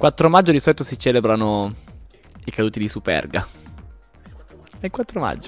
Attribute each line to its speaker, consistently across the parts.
Speaker 1: 4 maggio di solito si celebrano i caduti di Superga. È il 4 maggio.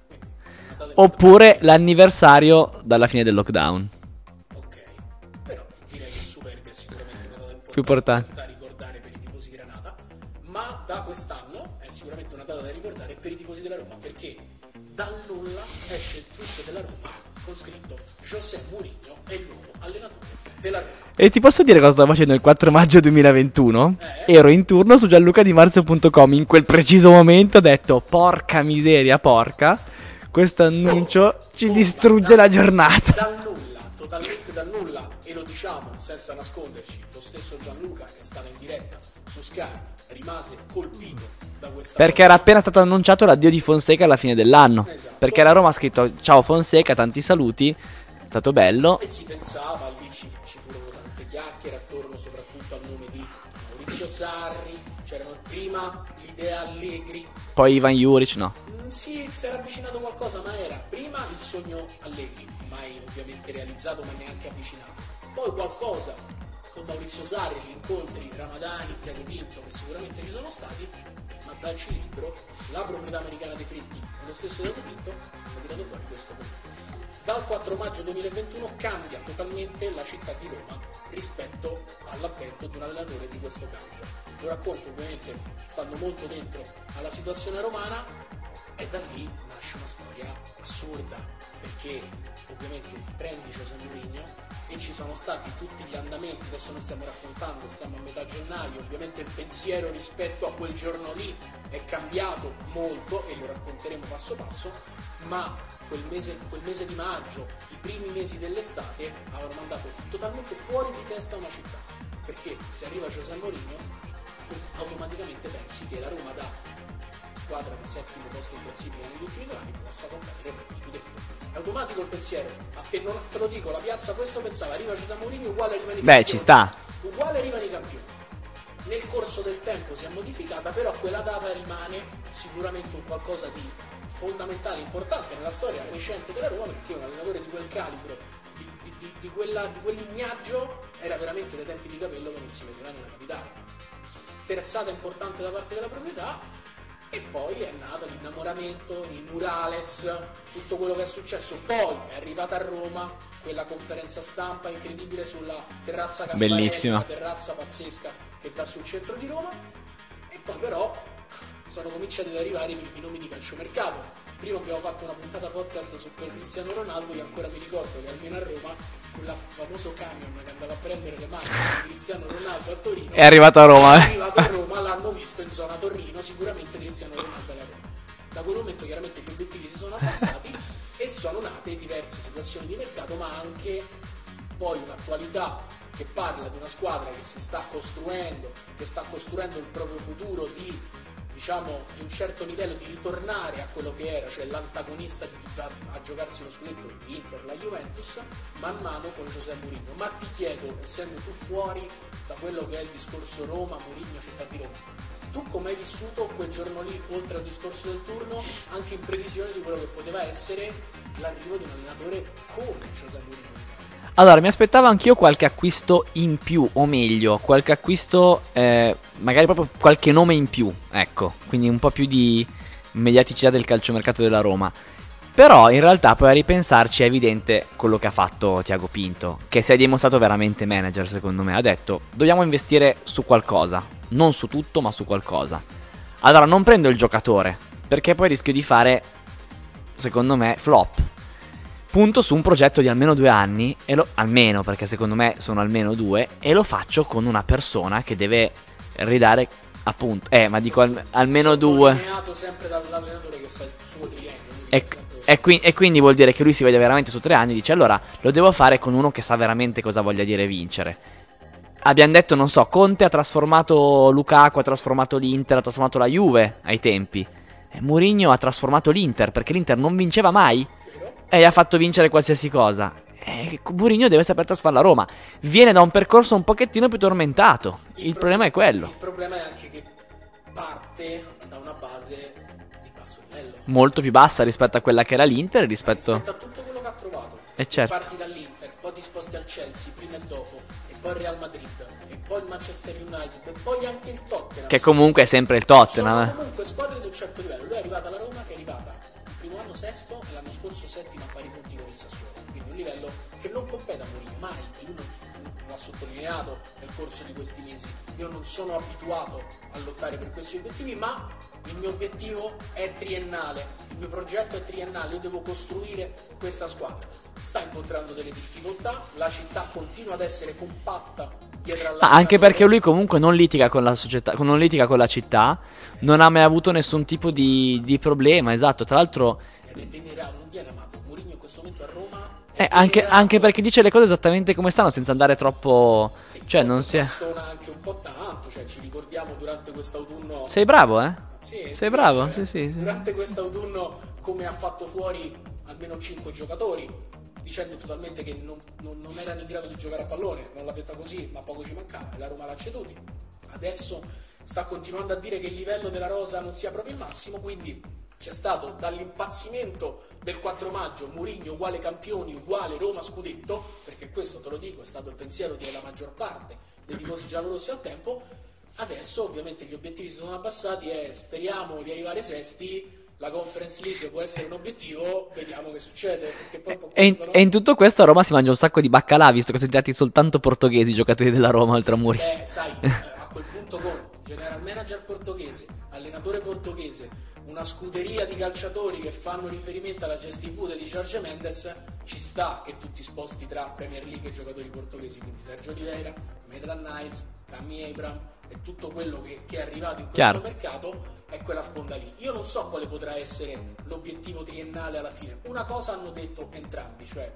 Speaker 1: Oppure l'anniversario dalla fine del lockdown.
Speaker 2: Ok, però direi che Superga è sicuramente una data
Speaker 1: Più importante.
Speaker 2: da ricordare per i tifosi Granata, ma da quest'anno è sicuramente una data da ricordare per i tifosi della Roma, perché dal nulla esce il tweet della Roma con scritto José Mourinho è il nuovo allenatore della Roma.
Speaker 1: E ti posso dire cosa stavo facendo il 4 maggio 2021? Ero in turno su gianlucadimarzio.com. In quel preciso momento ho detto porca miseria, porca, questo annuncio ci distrugge la giornata.
Speaker 2: Dal nulla, totalmente dal nulla, e lo diciamo senza nasconderci, lo stesso Gianluca che stava in diretta su Sky rimase colpito da questa
Speaker 1: Perché era appena stato annunciato l'addio di Fonseca alla fine dell'anno.
Speaker 2: Esatto.
Speaker 1: Perché la Roma ha scritto ciao Fonseca, tanti saluti, è stato bello.
Speaker 2: e si pensava, lì ci furono tante chiacchiere attorno soprattutto al nome di Maurizio Sarri, c'erano prima l'idea Allegri.
Speaker 1: Poi Ivan Juric, no.
Speaker 2: Sì, si era avvicinato qualcosa, ma era prima il sogno Allegri, mai ovviamente realizzato, ma neanche avvicinato. Poi qualcosa con Maurizio Sarri, gli incontri Ramadani, Tiago Pinto, che sicuramente ci sono stati, ma dal cilindro, la proprietà americana dei fritti e lo stesso Tiago Pinto ha tirato fuori questo punto. Dal 4 maggio 2021 cambia totalmente la città di Roma rispetto all'avvento di un allenatore di questo cambio. Lo racconto ovviamente stando molto dentro alla situazione romana, e da lì nasce una storia assurda, perché ovviamente prendi José Mourinho e ci sono stati tutti gli andamenti, adesso noi stiamo raccontando, siamo a metà gennaio, ovviamente il pensiero rispetto a quel giorno lì è cambiato molto e lo racconteremo passo passo, ma quel mese di maggio, i primi mesi dell'estate avevano mandato totalmente fuori di testa una città, perché se arriva José Mourinho automaticamente pensi che la Roma da squadra del settimo posto in classifica negli ultimi 2 anni possa contenere lo scudetto. È automatico il pensiero, e non te lo dico, la piazza questo pensava, arriva José Mourinho uguale arrivano i campioni.
Speaker 1: Beh, ci sta.
Speaker 2: Uguale arrivano i campioni. Nel corso del tempo si è modificata, però quella data rimane sicuramente un qualcosa di fondamentale, importante nella storia recente della Roma, perché un allenatore di quel calibro, di quell'ignaggio, era veramente dai tempi di Capello che non si vedeva nella capitale. Sterzata importante da parte della proprietà. E poi è nato l'innamoramento, i murales, tutto quello che è successo. Poi è arrivata a Roma quella conferenza stampa incredibile sulla terrazza Caffarelli,
Speaker 1: Bellissima.
Speaker 2: una terrazza pazzesca che dà sul centro di Roma. E poi però sono cominciati ad arrivare i nomi di calciomercato. Prima abbiamo fatto una puntata podcast su quel Cristiano Ronaldo, che ancora mi ricordo che almeno a Roma quel famoso camion che andava a prendere le macchine di Cristiano Ronaldo a Torino
Speaker 1: È arrivato a Roma.
Speaker 2: è arrivato a Roma, l'hanno visto in zona Torino, sicuramente Cristiano Ronaldo alla Roma. Da quel momento chiaramente gli obiettivi si sono abbassati e sono nate diverse situazioni di mercato, ma anche poi un'attualità che parla di una squadra che si sta costruendo, che sta costruendo il proprio futuro di un certo livello, di ritornare a quello che era, cioè l'antagonista a giocarsi lo scudetto, l'Inter, la Juventus, man mano con José Mourinho. Ma ti chiedo, essendo tu fuori da quello che è il discorso Roma, Mourinho, città di Roma, tu come hai vissuto quel giorno lì, oltre al discorso del turno, anche in previsione di quello che poteva essere l'arrivo di un allenatore come José Mourinho?
Speaker 1: Allora, mi aspettavo anch'io qualche acquisto in più, o meglio, qualche acquisto, magari proprio qualche nome in più, ecco, quindi un po' più di mediaticità del calciomercato della Roma. Però in realtà poi a ripensarci è evidente quello che ha fatto Tiago Pinto, che si è dimostrato veramente manager secondo me. Ha detto, dobbiamo investire su qualcosa, non su tutto ma su qualcosa. Allora non prendo il giocatore, perché poi rischio di fare, secondo me, flop. Punto su un progetto di almeno 2 anni, almeno, perché secondo me sono almeno 2, e lo faccio con una persona che deve ridare, appunto, ma dico almeno 2.
Speaker 2: Sottolineato sempre dall'allenatore che sa il suo triennio.
Speaker 1: E quindi vuol dire che lui si vede veramente su 3 anni, dice allora lo devo fare con uno che sa veramente cosa voglia dire vincere. Abbiamo detto, non so, Conte ha trasformato Lukaku, ha trasformato l'Inter, ha trasformato la Juve ai tempi. E Mourinho ha trasformato l'Inter, perché l'Inter non vinceva mai e ha fatto vincere qualsiasi cosa. E Mourinho deve saper trasformare la Roma. Viene da un percorso un pochettino più tormentato. Il problema è quello.
Speaker 2: Il problema è anche che parte da una base di basso livello.
Speaker 1: Molto più bassa rispetto a quella che era l'Inter, rispetto
Speaker 2: a tutto quello che ha trovato.
Speaker 1: certo.
Speaker 2: Parti dall'Inter, poi ti sposti al Chelsea prima e dopo, e poi il Real Madrid, e poi il Manchester United, e poi anche il Tottenham.
Speaker 1: Che comunque è sempre il Tottenham.
Speaker 2: Sono comunque squadre di un certo livello. Lui è arrivato alla Roma, che è arrivata il primo anno sesto e l'anno scorso settima a pari punti con il Sassuolo. Quindi un livello che non compete a Mourinho, mai. E lui non l'ha sottolineato nel corso di questi mesi. Io non sono abituato a lottare per questi obiettivi, ma il mio obiettivo è triennale, il mio progetto è triennale, io devo costruire questa squadra. Sta incontrando delle difficoltà, la città continua ad essere compatta dietro alla
Speaker 1: Anche perché lui comunque non litiga con la società, non litiga con la città, non ha mai avuto nessun tipo di problema, esatto. Tra l'altro
Speaker 2: non viene amato. Mourinho in questo momento a Roma
Speaker 1: anche perché dice le cose esattamente come stanno, senza andare troppo, cioè non si è...
Speaker 2: bastona anche un po' tanto, cioè ci ricordiamo durante quest'autunno.
Speaker 1: Sei bravo, eh?
Speaker 2: Sì,
Speaker 1: Sei bravo?
Speaker 2: cioè,
Speaker 1: Sì.
Speaker 2: Durante quest'autunno come ha fatto fuori almeno 5 giocatori, dicendo totalmente che non erano in grado di giocare a pallone, non l'ha detta così, ma poco ci mancava, e la Roma l'ha ceduti. Adesso sta continuando a dire che il livello della rosa non sia proprio il massimo, quindi c'è stato dall'impazzimento del 4 maggio, Mourinho uguale campioni, uguale Roma scudetto, perché questo te lo dico, è stato il pensiero della maggior parte dei tifosi giallorossi al tempo. Adesso ovviamente gli obiettivi si sono abbassati e speriamo di arrivare sesti. La Conference League può essere un obiettivo, vediamo che succede. Perché poi
Speaker 1: e in tutto questo a Roma si mangia un sacco di baccalà, visto che sono diventati soltanto portoghesi i giocatori della Roma oltre a Mourinho.
Speaker 2: Sai, a quel punto con general manager portoghese, allenatore portoghese, una scuderia di calciatori che fanno riferimento alla gestività di Jorge Mendes, ci sta che tu ti sposti tra Premier League e giocatori portoghesi, quindi Sergio Oliveira, Maitland-Niles, Tammy Abraham e tutto quello che è arrivato in questo mercato è quella sponda lì. Io non so quale potrà essere l'obiettivo triennale alla fine. Una cosa hanno detto entrambi, cioè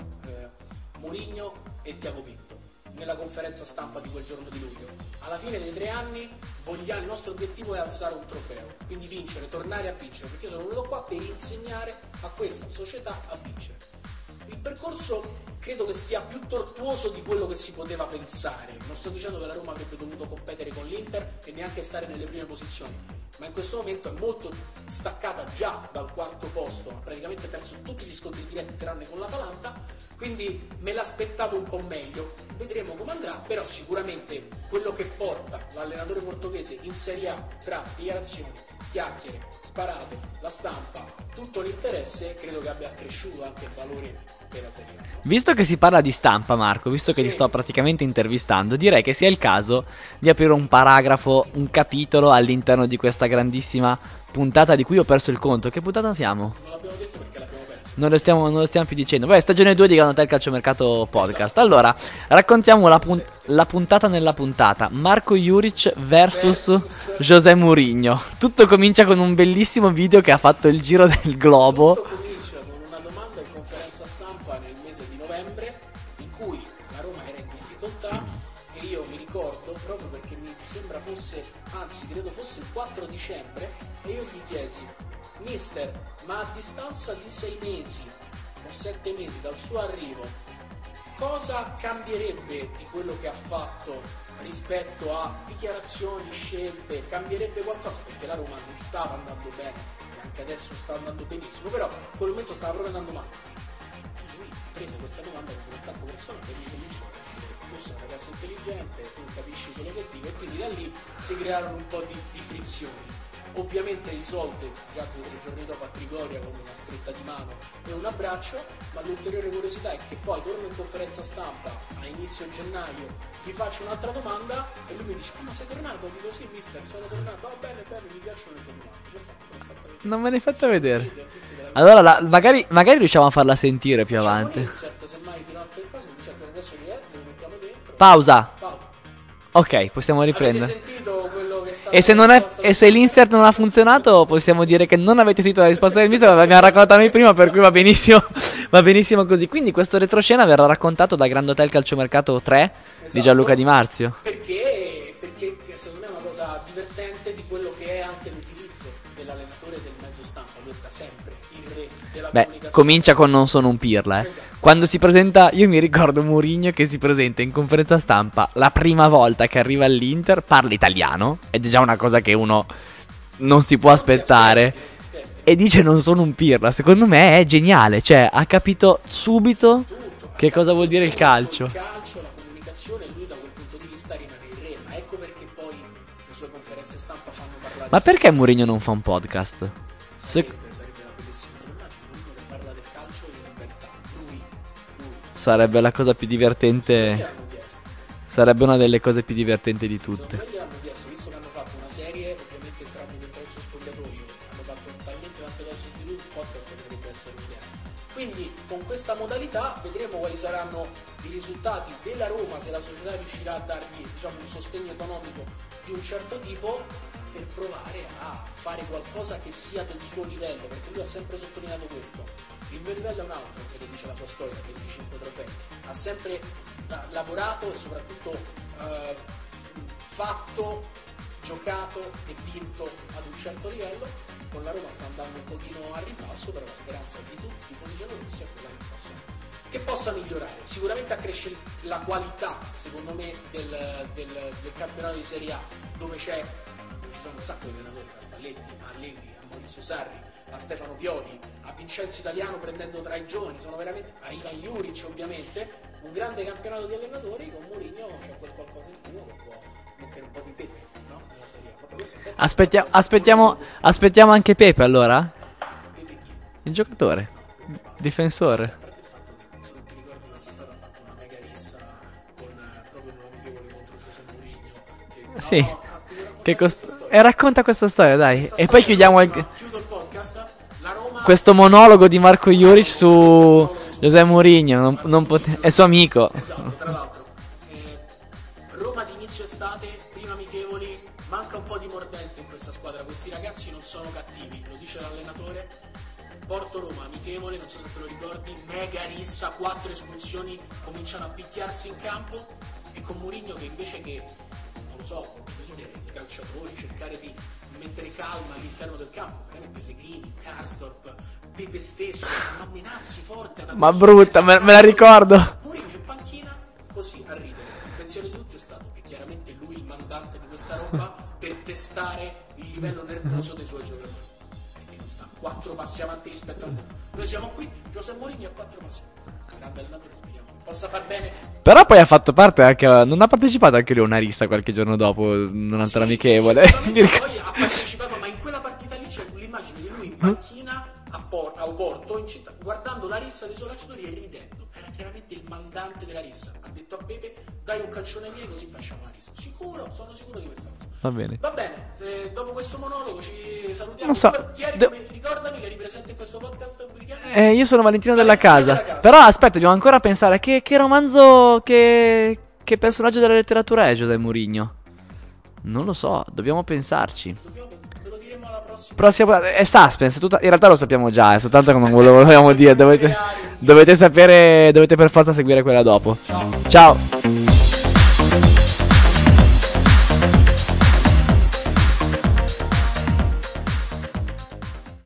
Speaker 2: Mourinho e Tiago Pinto nella conferenza stampa di quel giorno di luglio. Alla fine dei 3 anni il nostro obiettivo è alzare un trofeo, quindi vincere, tornare a vincere, perché io sono venuto qua per insegnare a questa società a vincere. Il percorso credo che sia più tortuoso di quello che si poteva pensare. Non sto dicendo che la Roma avrebbe dovuto competere con l'Inter e neanche stare nelle prime posizioni, ma in questo momento è molto staccata già dal quarto posto, ha praticamente perso tutti gli scontri diretti tranne con l'Atalanta, quindi me l'aspettavo un po' meglio. Vedremo come andrà, però sicuramente quello che porta l'allenatore portoghese in Serie A tra dichiarazioni, chiacchiere, sparate, la stampa, tutto l'interesse, credo che abbia accresciuto anche il valore della Serie A.
Speaker 1: Visto che si parla di stampa, Marco, visto che ti sto praticamente intervistando, direi che sia il caso di aprire un paragrafo, un capitolo all'interno di questa grandissima puntata di cui ho perso il conto. Che puntata siamo?
Speaker 2: Non l'abbiamo detto perché l'abbiamo perso.
Speaker 1: Non lo stiamo più dicendo. Vabbè, stagione 2 di Grande Hotel Calciomercato Podcast. Allora, raccontiamo la puntata nella puntata. Marco Juric versus José Mourinho. Tutto comincia con un bellissimo video che ha fatto il giro del globo.
Speaker 2: Tutto comincia con una domanda in conferenza stampa nel mese di novembre, in cui la Roma era in difficoltà e io mi ricordo, proprio perché mi sembra fosse, anzi credo fosse il 4 dicembre, e io gli chiesi: mister, ma a distanza di 6 mesi o 7 mesi dal suo arrivo, cosa cambierebbe di quello che ha fatto rispetto a dichiarazioni, scelte? Cambierebbe qualcosa? Perché la Roma non stava andando bene, e anche adesso sta andando benissimo, però in quel momento stava proprio andando male. E lui prese questa domanda con un attacco personale e mi cominciò a dire: tu sei un ragazzo intelligente, tu capisci quello che dico, e quindi da lì si crearono un po' di frizioni. Ovviamente risolte già 2 o 3 giorni dopo a Trigoria con una stretta di mano e un abbraccio, ma l'ulteriore curiosità è che poi torno in conferenza stampa a inizio gennaio, gli faccio un'altra domanda e lui mi dice: ma sei tornato? Dico: sì mister, sono tornato. Va bene, mi piacciono le tue domande. Questa me l'ho fatta vedere.
Speaker 1: Non me l'hai fatta vedere.
Speaker 2: Sì,
Speaker 1: allora magari riusciamo a farla sentire più avanti.
Speaker 2: Insert, semmai durante il caso, dice che adesso ci è, lo mettiamo dentro.
Speaker 1: Pausa. Ok, possiamo riprendere.
Speaker 2: Avete sentito quello che sta
Speaker 1: e se l'insert non ha funzionato, possiamo dire che non avete sentito la risposta del mister, ma l'abbiamo raccontata noi prima, per cui va benissimo così. Quindi questo retroscena verrà raccontato da Grand Hotel Calciomercato 3 di Gianluca Di Marzio.
Speaker 2: Perché secondo me è una cosa divertente di quello che è anche l'utilizzo dell'allenatore del mezzo stampa. Lui è da sempre il re della comunicazione.
Speaker 1: Comincia con non sono un pirla,
Speaker 2: Esatto.
Speaker 1: Quando si presenta, io mi ricordo Mourinho che si presenta in conferenza stampa la prima volta che arriva all'Inter, parla italiano, ed è già una cosa che uno non si può aspettare, e dice non sono un pirla. Secondo me è geniale, cioè ha capito subito che cosa vuol dire il calcio.
Speaker 2: La comunicazione, lui da quel punto
Speaker 1: Ma perché Mourinho non fa un podcast?
Speaker 2: Sarebbe una bellissima immagine, uno che parla del calcio in libertà. Lui.
Speaker 1: Sarebbe la cosa più divertente.
Speaker 2: Gli hanno chiesto.
Speaker 1: Sarebbe una delle cose più divertenti di tutte.
Speaker 2: Secondo me gli hanno chiesto, visto che hanno fatto una serie, ovviamente entrato dentro il suo spogliatoio, hanno fatto talmente tante cose su di lui, il podcast potrebbe essere un'idea. Quindi con questa modalità vedremo quali saranno i risultati della Roma, se la società riuscirà a dargli, diciamo, un sostegno economico di un certo tipo, per provare a fare qualcosa che sia del suo livello, perché lui ha sempre sottolineato questo: il mio livello è un altro, che lo dice la sua storia, 25 trofei, ha sempre lavorato e soprattutto fatto, giocato e vinto ad un certo livello. Con la Roma sta andando un pochino a ribasso, però la speranza di tutti i tifosi giallorossi è quella che possa migliorare. Sicuramente accresce la qualità, secondo me, del campionato di Serie A, dove ci sono un sacco di allenatori, a Spalletti, a Allegri, a Maurizio Sarri, a Stefano Pioli, a Vincenzo Italiano prendendo tra i giovani, sono veramente, a Ivan Juric ovviamente, un grande campionato di allenatori. Con Mourinho c'è quel qualcosa in più che può mettere un po' di pepe, no? Nella Serie A. Proprio questo
Speaker 1: Aspettiamo anche Pepe allora?
Speaker 2: Pepe chi?
Speaker 1: Il giocatore, difensore.
Speaker 2: A parte il fatto che, se non ti ricordi, questa è stata fatta una mega rissa con proprio un amichevole contro José Mourinho,
Speaker 1: Sì.
Speaker 2: no, ti devo raccontare questa storia.
Speaker 1: E racconta questa storia, dai.
Speaker 2: Questa
Speaker 1: E poi
Speaker 2: storia,
Speaker 1: chiudiamo
Speaker 2: chiudo il podcast. La Roma
Speaker 1: questo monologo di Marco Juric su José Mourinho. È suo amico.
Speaker 2: Esatto, tra l'altro. Roma di inizio estate, prima amichevoli, manca un po' di mordente in questa squadra. Questi ragazzi non sono cattivi, lo dice l'allenatore. Porto Roma, amichevole, non so se te lo ricordi, mega rissa, 4 espulsioni, cominciano a picchiarsi in campo, e con Mourinho che invece che, non lo so, dividere i calciatori, cercare di mettere calma all'interno del campo, Pellegrini, Karsdorp, Pepe stesso, ma Menazzi forte,
Speaker 1: Ma brutta, me la ricordo.
Speaker 2: Mourinho in panchina, così a ridere. Il pensiero di tutti è stato che chiaramente lui, il mandante di questa roba, per testare il livello nervoso dei suoi giocatori. Perché lui sta 4 passi avanti rispetto a noi. Noi siamo qui, José Mourinho a 4 passi. Grande allenatore, speriamo possa far bene.
Speaker 1: Però poi ha fatto parte anche. Non ha partecipato anche lui a una rissa qualche giorno dopo, un'altra amichevole.
Speaker 2: Sì, poi ha partecipato, ma in quella partita lì c'è l'immagine di lui in panchina a Porto, in città, guardando la rissa dei suoi calciatori e ridendo. Era chiaramente il mandante della rissa. Ha detto a Pepe: dai un calcione via così facciamo la rissa. Sono sicuro di questa cosa.
Speaker 1: Va bene.
Speaker 2: Va bene, dopo questo monologo ci salutiamo.
Speaker 1: Non so,
Speaker 2: Ricordami che eri presente in questo podcast.
Speaker 1: Io sono Valentino della Casa. Però aspetta, dobbiamo ancora pensare che romanzo, che personaggio della letteratura è José Mourinho. Non lo so, dobbiamo pensarci.
Speaker 2: Ve lo diremo alla prossima.
Speaker 1: È suspense, in realtà lo sappiamo già, è soltanto che non ve lo volevamo dire. Dovete sapere, dovete per forza seguire quella dopo. Ciao.